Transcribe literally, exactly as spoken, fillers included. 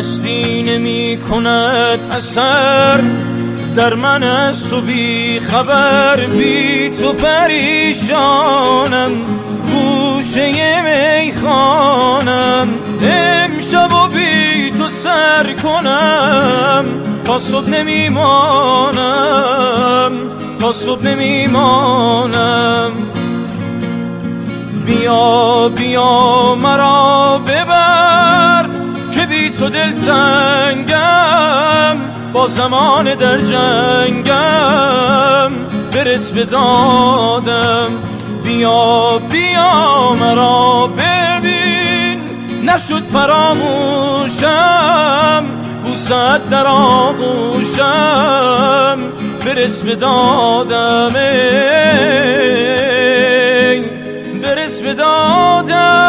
هستی نمی کند اثر در من از تو بی خبر، بی تو پریشانم گوشه میخانم، امشب و بی تو سر کنم تا صبح نمیمانم، تا صبح نمیمانم. بیا بیا مرا ببر که بی تو دلتنگم، با زمان در جنگم برس به دادم. بیا بیا مرا ببین نشد فراموشم، بوسه‌ات در آغوشم برس به دادم، برس به دادم.